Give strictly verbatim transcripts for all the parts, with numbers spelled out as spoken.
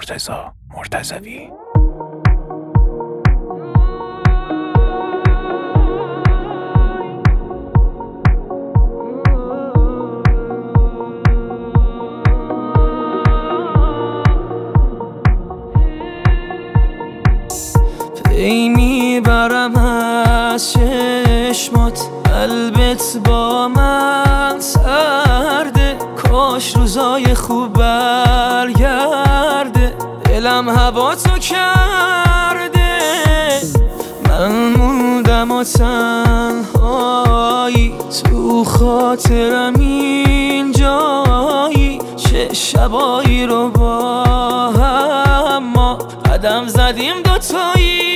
رضا مرتضوی. ای میبرم از چشمات، قلبت با من سرده، کاش روزای خوب برگرده، دلم هوا تو کرده. من موندم و تنهایی، تو خاطرم این جایی، چه شبایی رو با هم ما قدم زدیم دوتایی.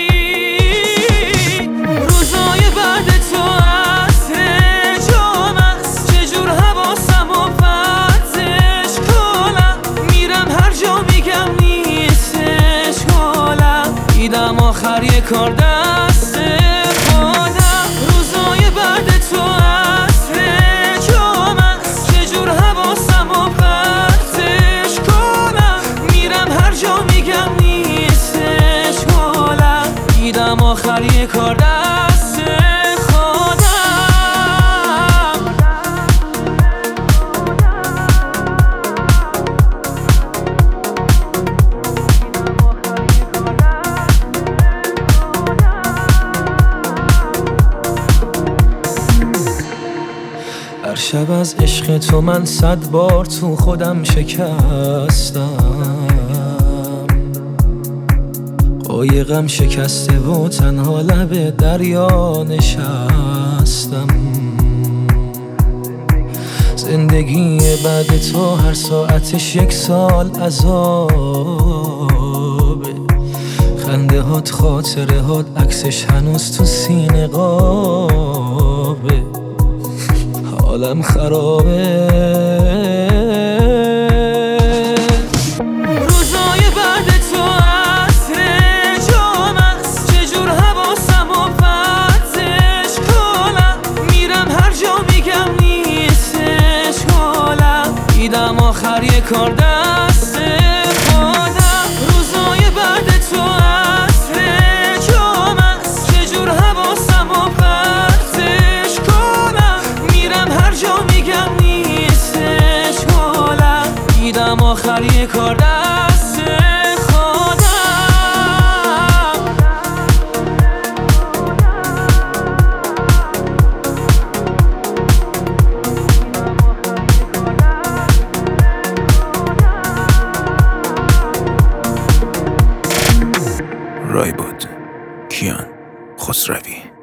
روزای بعد تو عصر جام است، چجور حواسم و پرتش کنم، میرم هر جا میگم نیستش گلم، دیدم آخر یه کار دست خودم. روزای بعد تو عصر جام است، چجور حواسم و پرتش کنم، میرم هر جا میگم نیستش گلم، دیدم آخر یه کار دست خودم. هر شب از عشق تو من صد بار تو خودم شکستم، قایقم شکسته و تنها لب دریا نشستم. زندگی بعد تو هر ساعتش یک سال عذابه، خنده هات خاطره هات عکسش هنوز تو سینه قابه، حالم خرابه. روزای بعد تو عصر جام است، چجور حواسم و پرتش کنم، میرم هر جا میگم نیستش گلم، دیدم آخر یه کار دست خودم. روزای بعد تو عصر جام است، چجور حواسم و پرتش کنم، میرم هر جا میگم نیستش گلم، دیدم آخر یه کار دست خودم. رای بود کیان خسروی.